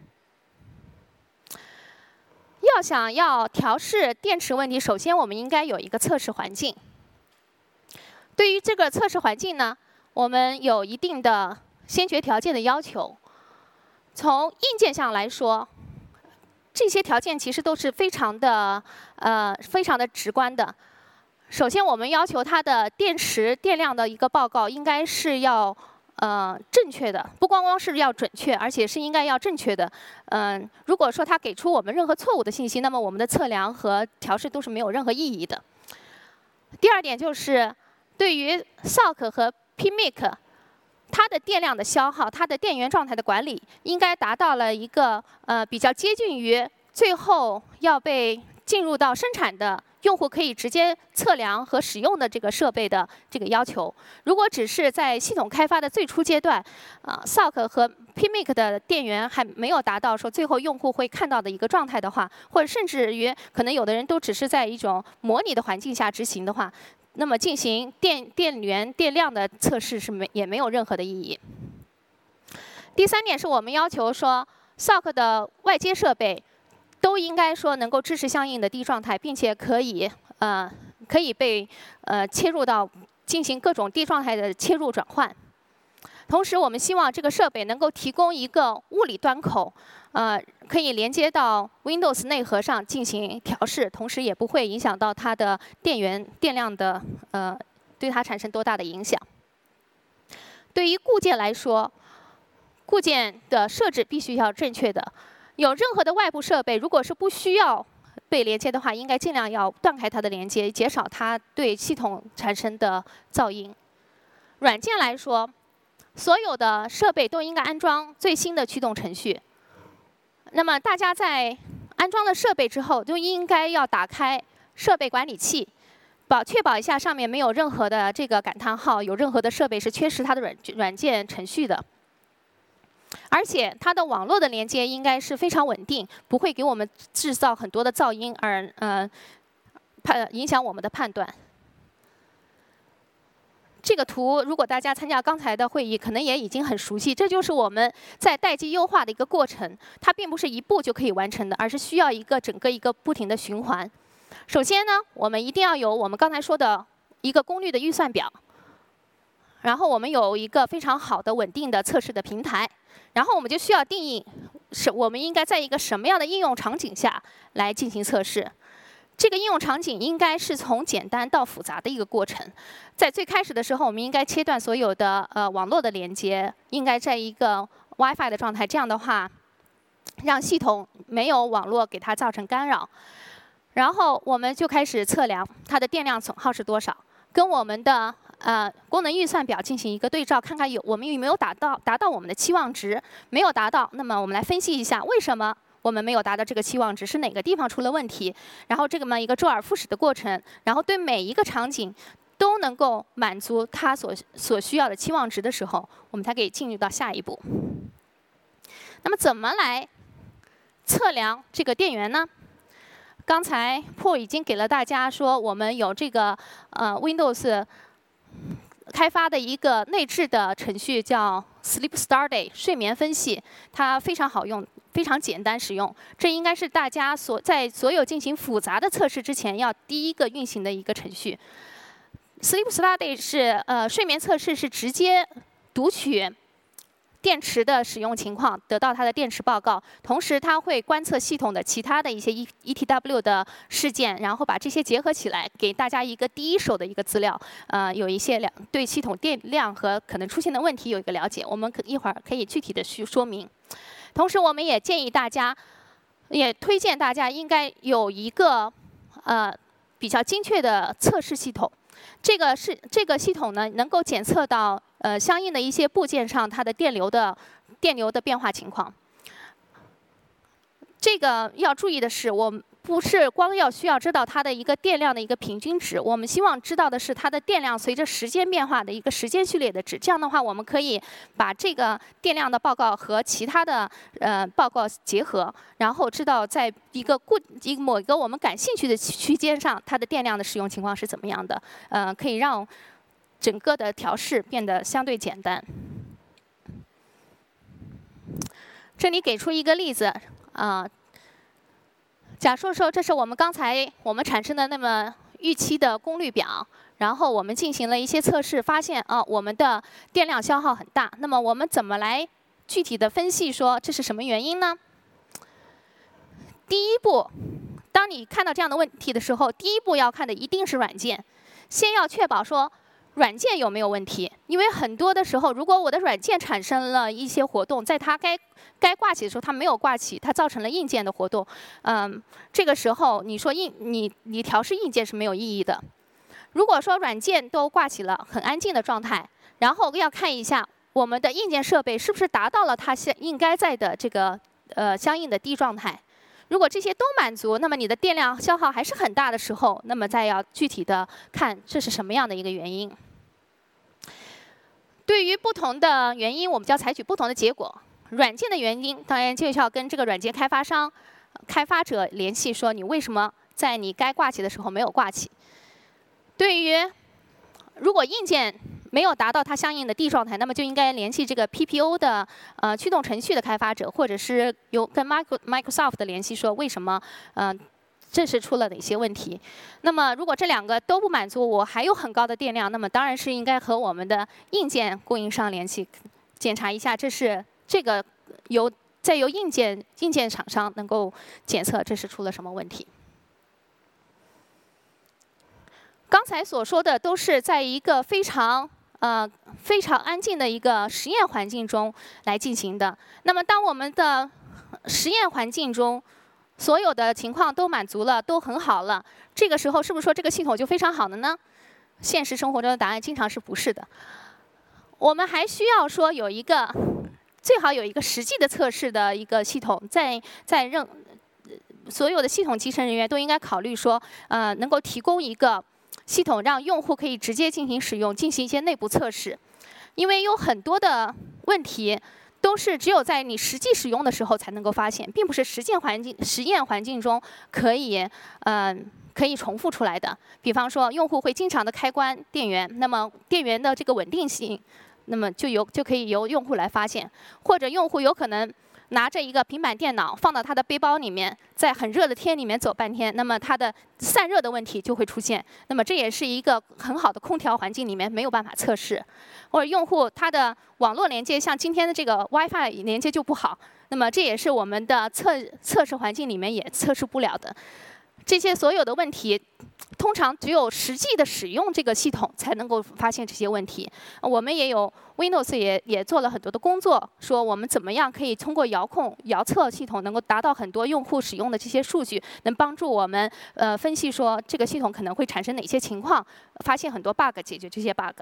要想要调试电池问题，首先我们应该有一个测试环境。对于这个测试环境呢，我们有一定的先决条件的要求。从硬件上来说，这些条件其实都是非常的呃非常的直观的。首先，我们要求它的电池电量的一个报告应该是要呃正确的，不光光是要准确，而且是应该要正确的。嗯、呃，如果说它给出我们任何错误的信息，那么我们的测量和调试都是没有任何意义的。第二点就是对于 S O C 和 P M I C。它的电量的消耗，它的电源状态的管理，应该达到了一个呃比较接近于最后要被进入到生产的用户可以直接测量和使用的这个设备的这个要求。如果只是在系统开发的最初阶段，啊 S O C 和 P M I C 的电源还没有达到说最后用户会看到的一个状态的话，或者甚至于可能有的人都只是在一种模拟的环境下执行的话。那么进行电电源电量的测试是没也没有任何的意义。第三点是我们要求说 S O C 的外接设备都应该说能够支持相应的 D 状态，并且可以呃可以被呃切入到进行各种 D 状态的切入转换。同时，我们希望这个设备能够提供一个物理端口，呃，可以连接到 Windows 内核上进行调试，同时也不会影响到它的电源电量的呃，对它产生多大的影响。对于固件来说，固件的设置必须要正确的。有任何的外部设备，如果是不需要被连接的话，应该尽量要断开它的连接，减少它对系统产生的噪音。软件来说，所有的设备都应该安装最新的驱动程序。那么大家在安装了设备之后，就应该要打开设备管理器，保确保一下上面没有任何的这个感叹号，有任何的设备是缺失它的软软件程序的。而且它的网络的连接应该是非常稳定，不会给我们制造很多的噪音而呃判影响我们的判断。这个图，如果大家参加刚才的会议，可能也已经很熟悉。这就是我们在待机优化的一个过程，它并不是一步就可以完成的，而是需要一个整个一个不停的循环。首先呢，我们一定要有我们刚才说的一个功率的预算表，然后我们有一个非常好的稳定的测试的平台，然后我们就需要定义是我们应该在一个什么样的应用场景下来进行测试。这个应用场景应该是从简单到复杂的一个过程。在最开始的时候，我们应该切断所有的呃网络的连接，应该在一个 WiFi 的状态。这样的话，让系统没有网络给它造成干扰。然后我们就开始测量它的电量损耗是多少，跟我们的呃功能预算表进行一个对照，看看有我们有没有达到达到我们的期望值。没有达到，那么我们来分析一下为什么我们没有达到这个期望值，是哪个地方出了问题？然后这个么一个周而复始的过程，然后对每一个场景都能够满足它所所需要的期望值的时候，我们才可以进入到下一步。那么怎么来测量这个电源呢？刚才 Paul 已经给了大家说，我们有这个呃 Windows 开发的一个内置的程序叫 Sleep Study 睡眠分析，它非常好用。非常简单使用，这应该是大家所在所有进行复杂的测试之前要第一个运行的一个程序。Sleep Study 是呃睡眠测试是直接读取电池的使用情况，得到它的电池报告，同时它会观测系统的其他的一些 E T W 的事件，然后把这些结合起来，给大家一个第一手的一个资料，呃，有一些了对系统电量和可能出现的问题有一个了解。我们可一会儿可以具体的去说明。同时，我们也建议大家，也推荐大家应该有一个呃比较精确的测试系统。这个是这个系统呢，能够检测到呃相应的一些部件上它的电流的电流的变化情况。这个要注意的是，我们不是光要需要知道它的一个电量的一个平均值，我们希望知道的是它的电量随着时间变化的一个时间序列的值。这样的话，我们可以把这个电量的报告和其他的呃报告结合，然后知道在一个固一个某一个我们感兴趣的区间上，它的电量的使用情况是怎么样的。呃，可以让整个的调试变得相对简单。这里给出一个例子啊。呃假设说，这是我们刚才我们产生的那么预期的功率表，然后我们进行了一些测试，发现啊，我们的电量消耗很大。那么我们怎么来具体的分析说这是什么原因呢？第一步，当你看到这样的问题的时候，第一步要看的一定是软件，先要确保说软件有没有问题。因为很多的时候，如果我的软件产生了一些活动，在它该该挂起的时候它没有挂起，它造成了硬件的活动，嗯，这个时候你说硬你你调试硬件是没有意义的。如果说软件都挂起了很安静的状态，然后要看一下我们的硬件设备是不是达到了它现应该在的这个呃相应的低状态。如果这些都满足，那么你的电量消耗还是很大的时候，那么再要具体的看这是什么样的一个原因。对于不同的原因，我们就要采取不同的结果。软件的原因，当然就是要跟这个软件开发商、开发者联系，说你为什么在你该挂起的时候没有挂起。对于如果硬件没有达到它相应的 D 状态，那么就应该联系这个 P P O 的呃驱动程序的开发者，或者是有跟 Microsoft 的联系，说为什么呃这是出了哪些问题。那么如果这两个都不满足，我还有很高的电量，那么当然是应该和我们的硬件供应商联系，检查一下这是这个由再由硬件硬件厂商能够检测这是出了什么问题。刚才所说的都是在一个非常呃非常安静的一个实验环境中来进行的。那么当我们的实验环境中所有的情况都满足了，都很好了，这个时候是不是说这个系统就非常好了呢？现实生活中的答案经常是不是的。我们还需要说有一个最好有一个实际的测试的一个系统，在在任所有的系统集成人员都应该考虑说，呃，能够提供一个系统让用户可以直接进行使用，进行一些内部测试。因为有很多的问题都是只有在你实际使用的时候才能够发现，并不是实践环境实验环境中可以嗯、呃、可以重复出来的。比方说，用户会经常的开关电源，那么电源的这个稳定性，那么就由就可以由用户来发现，或者用户有可能拿着一个平板电脑放到他的背包里面，在很热的天里面走半天，那么它的散热的问题就会出现。那么这也是一个很好的空调环境里面没有办法测试，或者用户他的网络连接像今天的这个 WiFi 连接就不好，那么这也是我们的测测试环境里面也测试不了的。这些所有的问题，通常只有实际的使用这个系统才能够发现这些问题。我们也有 Windows 也也做了很多的工作，说我们怎么样可以通过遥控遥测系统能够达到很多用户使用的这些数据，能帮助我们呃分析说这个系统可能会产生哪些情况，发现很多 bug， 解决这些 bug。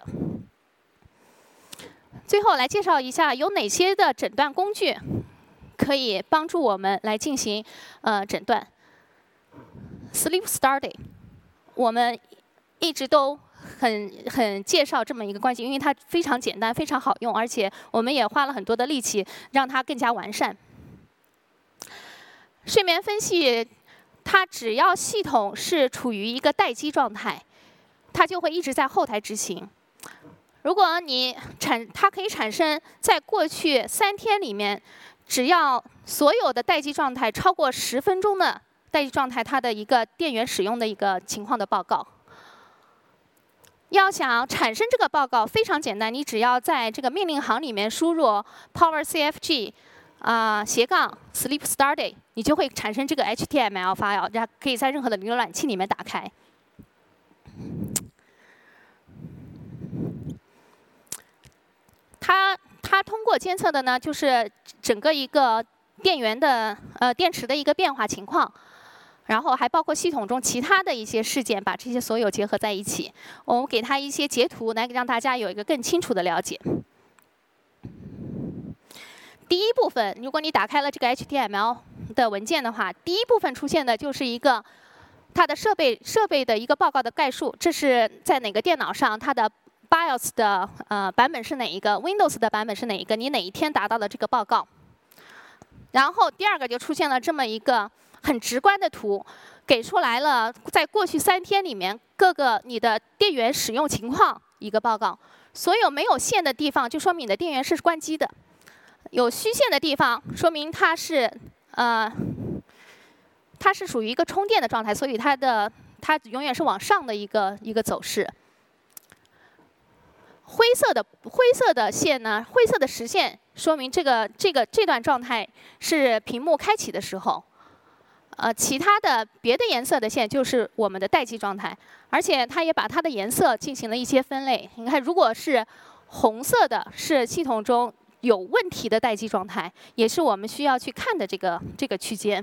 最后来介绍一下有哪些的诊断工具可以帮助我们来进行呃诊断。Sleep Study， 我们一直都很很介绍这么一个关系，因为它非常简单，非常好用，而且我们也花了很多的力气让它更加完善。睡眠分析，它只要系统是处于一个待机状态，它就会一直在后台执行。如果你产，它可以产生在过去三天里面，只要所有的待机状态超过十分钟的待机状态，它的一个电源使用的一个情况的报告。 要想产生这个报告非常简单，你只要在这个命令行里面输入 powercfg 啊、呃、斜杠 sleep study， 你就会产生这个 H T M L file， 然后可以在任何的浏览器里面打开。它它通过监测的呢，就是整个一个电源的呃电池的一个变化情况。然后还包括系统中其他的一些事件，把这些所有结合在一起。我们给它一些截图，来让大家有一个更清楚的了解。第一部分，如果你打开了这个 H T M L 的文件的话，第一部分出现的就是一个它的设备设备的一个报告的概述，这是在哪个电脑上，它的 BIOS 的呃版本是哪一个 ，Windows 的版本是哪一个，你哪一天达到的这个报告。然后第二个就出现了这么一个很直观的图，给出来了在过去三天里面各个你的电源使用情况一个报告。所有没有线的地方，就说明你的电源是关机的；有虚线的地方，说明它是呃它是属于一个充电的状态，所以它的它永远是往上的一个一个走势。灰色的灰色的线呢，灰色的实线说明这个这个这段状态是屏幕开启的时候。呃，其他的别的颜色的线就是我们的待机状态，而且它也把它的颜色进行了一些分类。你看，如果是红色的，是系统中有问题的待机状态，也是我们需要去看的这个这个区间。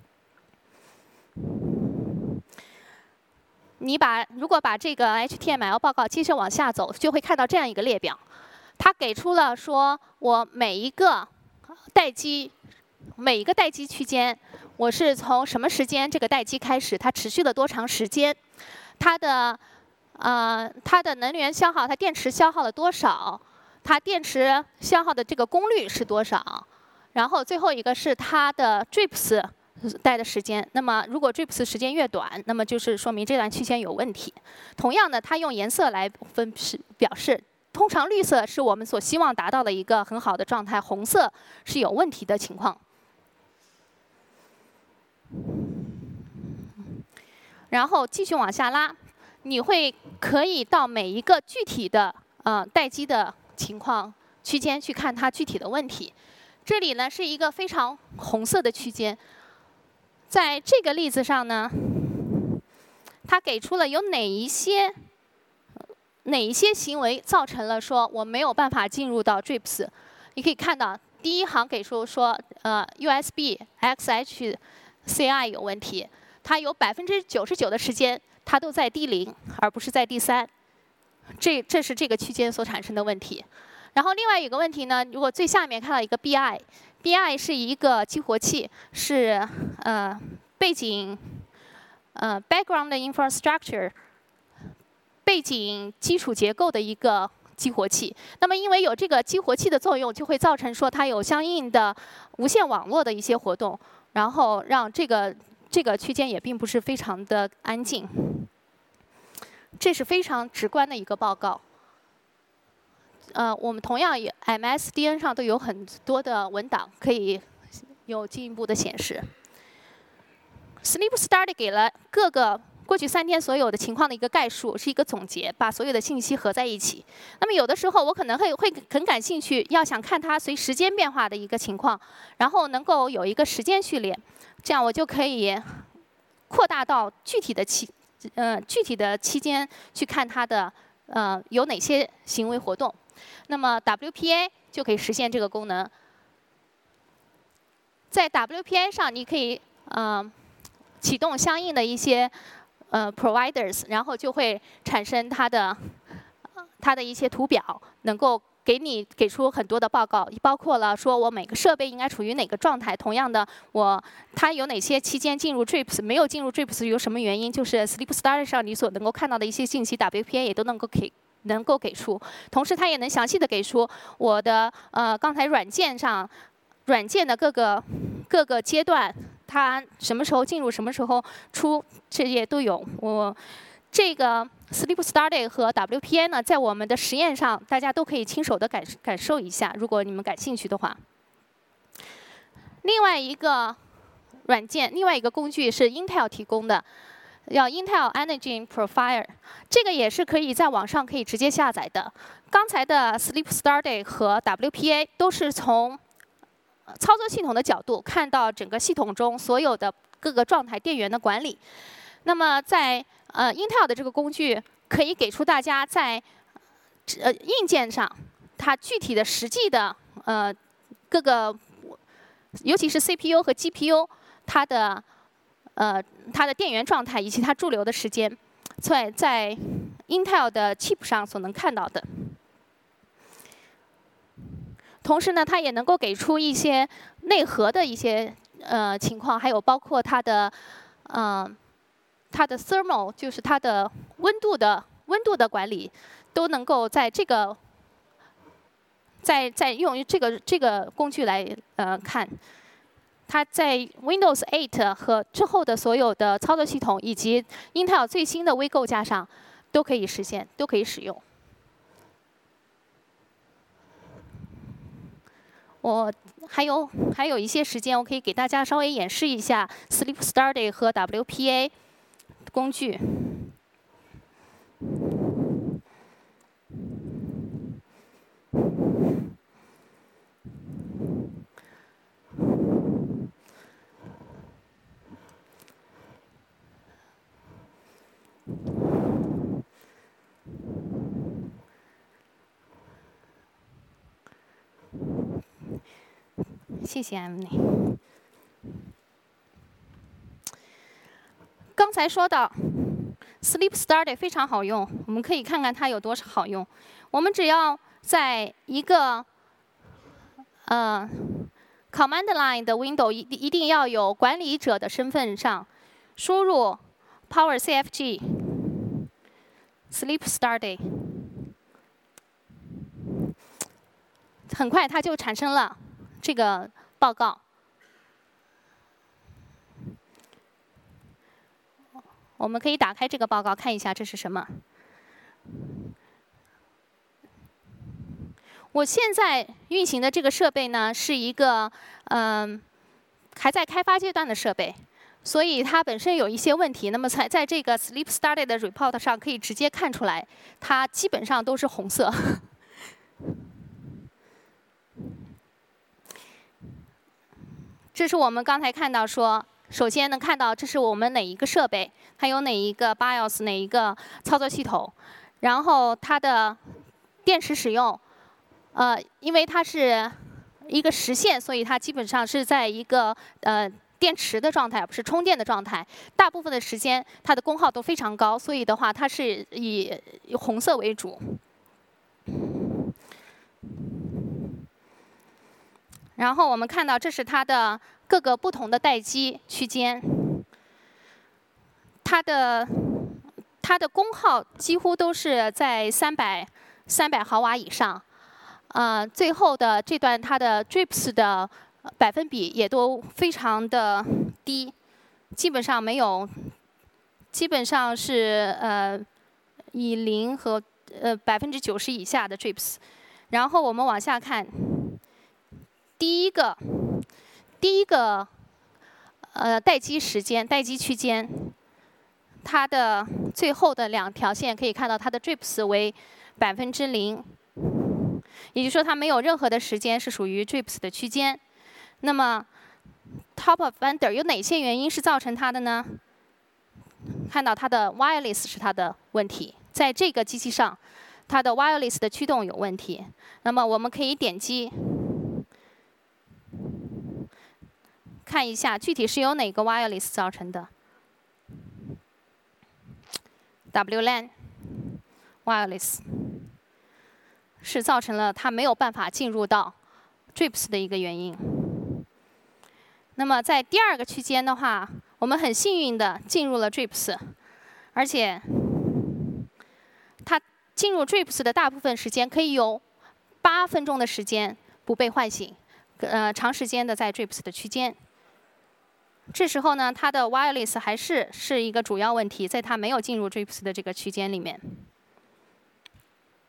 你把如果把这个 H T M L 报告接着往下走，就会看到这样一个列表，它给出了说我每一个待机每一个待机区间。我是从什么时间这个待机开始？它持续了多长时间？它的呃它的能源消耗，它电池消耗了多少？它电池消耗的这个功率是多少？然后最后一个是它的 drips 待的时间。那么如果 drips 时间越短，那么就是说明这段区间有问题。同样的，它用颜色来分是表示。通常绿色是我们所希望达到的一个很好的状态，红色是有问题的情况。然后继续往下拉，你会可以到每一个具体的呃待机的情况区间去看它具体的问题。这里呢是一个非常红色的区间，在这个例子上呢，它给出了有哪一些哪一些行为造成了说我没有办法进入到 drips。你可以看到第一行给出说呃 U S B X H C I 有问题。它有百分之九十九的时间，它都在第零，而不是在第三。这这是这个区间所产生的问题。然后另外一个问题呢，如果最下面看到一个 B I，B I 是一个激活器，是呃背景呃 background infrastructure 背景基础结构的一个激活器。那么因为有这个激活器的作用，就会造成说它有相应的无线网络的一些活动，然后让这个。这个区间也并不是非常的安静，这是非常直观的一个报告。呃，我们同样也 M S D N 上都有很多的文档可以有进一步的显示。Sleep Study 给了各个过去三天所有的情况的一个概述，是一个总结，把所有的信息合在一起。那么有的时候我可能会会很感兴趣，要想看它随时间变化的一个情况，然后能够有一个时间序列。这样我就可以扩大到具体的期，呃，具体的期间去看它的呃有哪些行为活动。那么 W P A 就可以实现这个功能。在 W P A 上，你可以呃启动相应的一些呃 providers， 然后就会产生它的它的一些图表，能够。给你给出很多的报告，包括了说我每个设备应该处于哪个状态。同样的，我它有哪些期间进入 drips， 没有进入 drips 有什么原因？就是 Sleep Study 上你所能够看到的一些信息 ，W P A 也都能够给能够给出。同时，它也能详细的给出我的呃刚才软件上软件的各个各个阶段，它什么时候进入，什么时候出，这些都有。我这个。Sleep Study 和 W P A 呢，在我们的实验上，大家都可以亲手的感感受一下，如果你们感兴趣的话。另外一个软件，另外一个工具是 Intel 提供的， 叫 Intel Energy Profiler， 这个也是可以在网上可以直接下载的。刚才的 Sleep Study 和 W P A 都是从操作系统的角度看到整个系统中所有的各个状态电源的管理。那么在呃 Intel 的这个工具可以给出大家在呃硬件上它具体的实际的呃各个，尤其是 C P U 和 G P U 它的呃它的电源状态以及它驻留的时间，在在 Intel 的 chip 上所能看到的。同时呢，它也能够给出一些内核的一些呃情况，还有包括它的呃它的 thermal， 就是它的温度的温度的管理，都能够在这个在在用这个这个工具来呃看。它在 Windows 八和之后的所有的操作系统，以及 Intel 最新的微构架上都可以实现，都可以使用。我还有还有一些时间，我可以给大家稍微演示一下 Sleep Study 和 W P A 工具。谢谢 Emily。刚才说到 Sleep Study 非常好用，我们可以看看它有多少好用。我们只要在一个呃 Command Line 的 Window 一一定要有管理者的身份上，输入 Power C F G Sleep Study， 很快它就产生了这个报告。我们可以打开这个报告看一下这是什么。我现在运行的这个设备呢，是一个嗯、呃、还在开发阶段的设备，所以它本身有一些问题。那么在在这个 Sleep Study 的 report 上可以直接看出来，它基本上都是红色。这是我们刚才看到说，首先能看到这是我们哪一个设备，它有哪一个 BIOS， 哪一个操作系统，然后它的电池使用，呃，因为它是一个实线，所以它基本上是在一个呃电池的状态，而不是充电的状态。大部分的时间它的功耗都非常高，所以的话它是以红色为主。然后我们看到这是它的各个不同的待机区间，它的它的功耗几乎都是在三百三百毫瓦以上，呃，最后的这段它的 drips 的百分比也都非常的低，基本上没有，基本上是呃以零和呃百分之九十以下的 drips。然后我们往下看。第一个，第一个，呃，待机时间、待机区间，它的最后的两条线可以看到，它的 drips 为百分之零，也就是说它没有任何的时间是属于 drips 的区间。那么 top offender 有哪些原因是造成它的呢？看到它的 wireless 是它的问题，在这个机器上，它的 wireless 的驱动有问题。那么我们可以点击。看一下具体是由哪个 wireless 造成的 ？W LAN wireless 是造成了它没有办法进入到 drips 的一个原因。那么在第二个区间的话，我们很幸运的进入了 drips， 而且它进入 drips 的大部分时间可以有八分钟的时间不被唤醒，呃，长时间的在 drips 的区间。这时候呢，它的 wireless 还是是一个主要问题，在它没有进入 drips 的这个区间里面。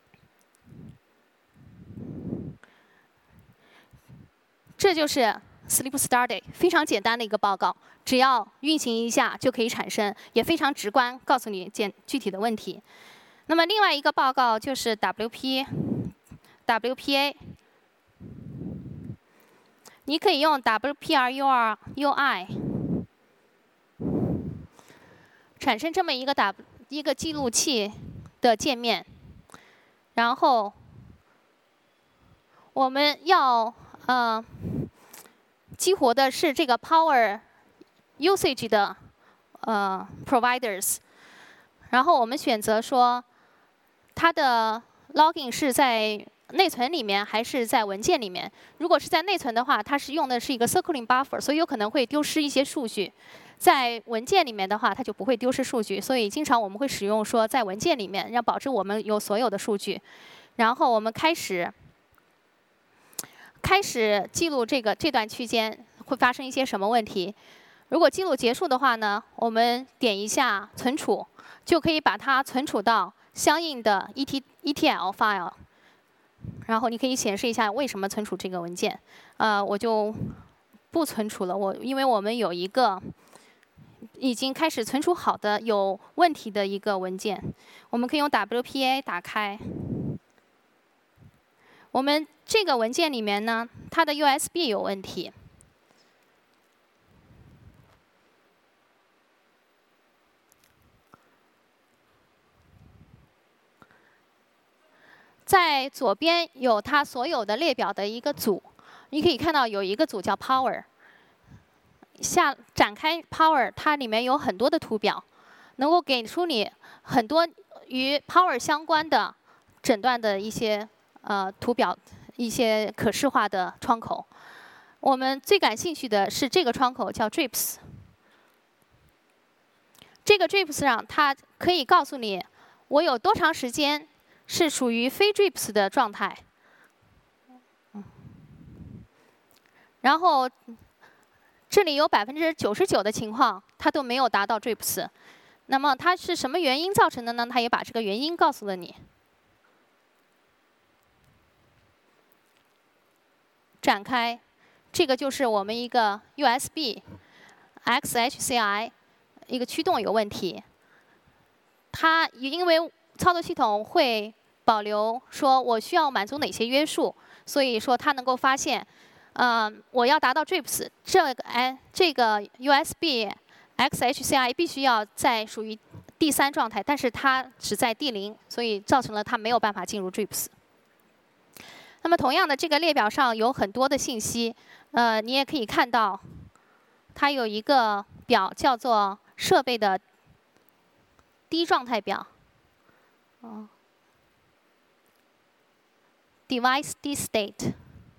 这就是 Sleep Study， 非常简单的一个报告，只要运行一下就可以产生，也非常直观，告诉你简具体的问题。那么另外一个报告就是 W P W P A， 你可以用 W P R U R U I 产生这么一个 W 一个记录器的界面，然后我们要呃激活的是这个 Power Usage 的呃 Providers， 然后我们选择说它的 Login 是在内存里面还是在文件里面。如果是在内存的话，它是用的是一个 Circling Buffer， 所以有可能会丢失一些数据。在文件里面的话，它就不会丢失数据，所以经常我们会使用说在文件里面要保证我们有所有的数据。然后我们开始开始记录这个这段区间会发生一些什么问题。如果记录结束的话呢，我们点一下存储，就可以把它存储到相应的 E T E T L file。然后你可以显示一下为什么存储这个文件。呃，我就不存储了，我因为我们有一个已经开始存储好的有问题的一个文件，我们可以用 W P A 打开。我们这个文件里面呢，它的 U S B 有问题。在左边有它所有的列表的一个组，你可以看到有一个组叫 Power。下展开 Power， 它里面有很多的图表，能够给出你很多与 Power 相关的诊断的一些呃图表，一些可视化的窗口。我们最感兴趣的是这个窗口叫 Drips。这个 Drips 上，它可以告诉你我有多长时间是属于非 Drips 的状态。然后这里有百分之九十九的情况，它都没有达到 Drips。那么它是什么原因造成的呢？它也把这个原因告诉了你。展开，这个就是我们一个 U S B X H C I 一个驱动有问题。它因为操作系统会保留说我需要满足哪些约束，所以说它能够发现。呃，我要达到 Drips， 这个哎，这个 U S B X H C I 必须要在属于第三状态，但是它只在第零，所以造成了它没有办法进入 Drips。那么同样的，这个列表上有很多的信息，呃，你也可以看到，它有一个表叫做设备的低状态表，哦 ，Device D State。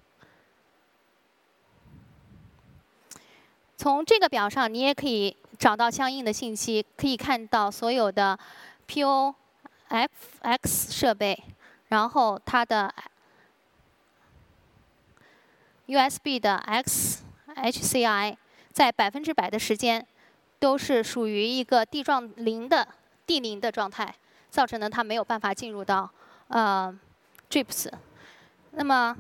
从这个表上，你也可以找到相应的信息，可以看到所有的 P O F X 设备，然后它的 U S B 的 X H C I 在百分之百的时间都是属于一个地状零的地零的状态，造成了它没有办法进入到呃 Drips。那么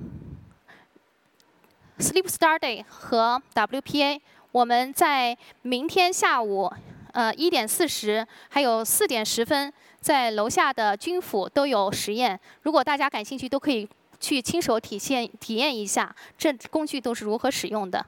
Sleep Study 和 W P A。我们在明天下午，呃一点四十，还有四点十分，在楼下的军府都有实验。如果大家感兴趣，都可以去亲手体现体验一下，这工具都是如何使用的。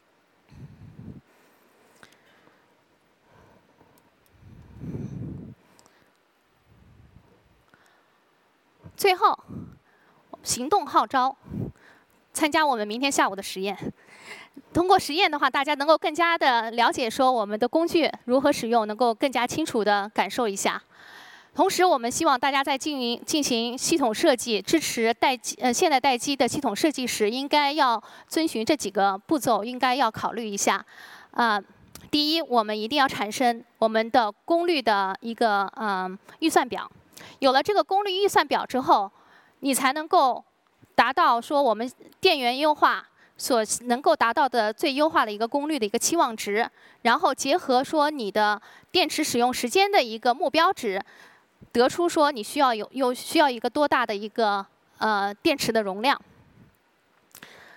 最后，行动号召，参加我们明天下午的实验。通过实验的话，大家能够更加的了解说我们的工具如何使用，能够更加清楚的感受一下。同时，我们希望大家在进行进行系统设计、支持待机呃现代待机的系统设计时，应该要遵循这几个步骤，应该要考虑一下。啊、呃，第一，我们一定要产生我们的功率的一个嗯、呃、预算表。有了这个功率预算表之后，你才能够达到说我们电源优化所能够达到的最优化的一个功率的一个期望值，然后结合说你的电池使用时间的一个目标值，得出说你需要有有需要一个多大的一个呃电池的容量。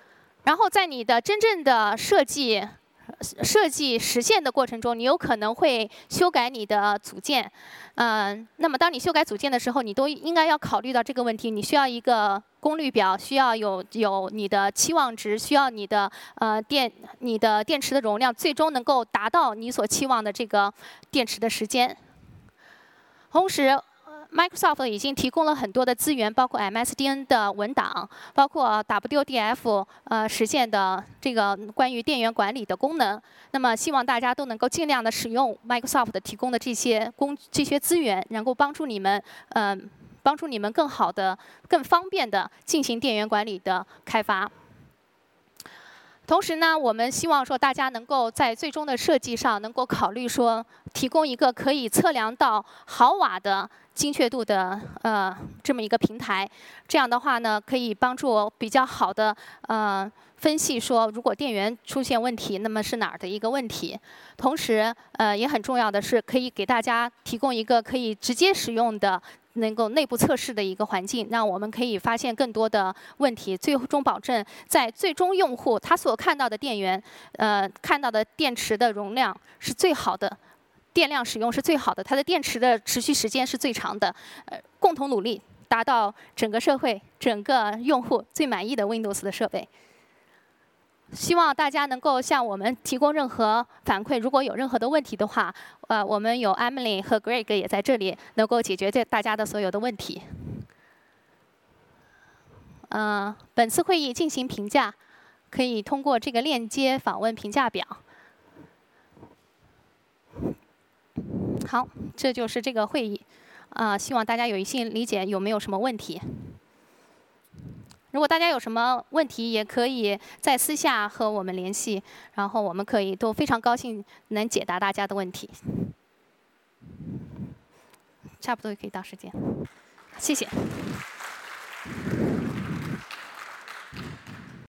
然后在你的真正的设计。设计实现的过程中，你有可能会修改你的组件，嗯、呃，那么当你修改组件的时候，你都应该要考虑到这个问题。你需要一个功率表，需要有有你的期望值，需要你的呃电你的电池的容量，最终能够达到你所期望的这个电池的时间。同时， Microsoft 已经提供了很多的资源，包括 M S D N 的文档，包括 W D F 呃实现的这个关于电源管理的功能。那么，希望大家都能够尽量的使用 Microsoft 提供的这些工这些资源，能够帮助你们嗯、呃、帮助你们更好的、更方便的进行电源管理的开发。同时呢，我们希望说大家能够在最终的设计上能够考虑说，提供一个可以测量到毫瓦的精确度的呃这么一个平台。这样的话呢，可以帮助比较好的呃分析说，如果电源出现问题，那么是哪儿的一个问题。同时，呃也很重要的是，可以给大家提供一个可以直接使用的。能够内部测试的一个环境，让我们可以发现更多的问题，最终保证在最终用户他所看到的电源，呃，看到的电池的容量是最好的，电量使用是最好的，它的电池的持续时间是最长的，呃，共同努力达到整个社会、整个用户最满意的 Windows 的设备。希望大家能够向我们提供任何反馈，如果有任何的问题的话，呃，我们有 Emily 和 Greg 也在这里，能够解决这大家的所有的问题。嗯、呃，本次会议进行评价，可以通过这个链接访问评价表。好，这就是这个会议，啊、呃，希望大家有一些理解，有没有什么问题？如果大家有什么问题，也可以在私下和我们联系，然后我们可以都非常高兴能解答大家的问题。差不多可以到时间，谢谢。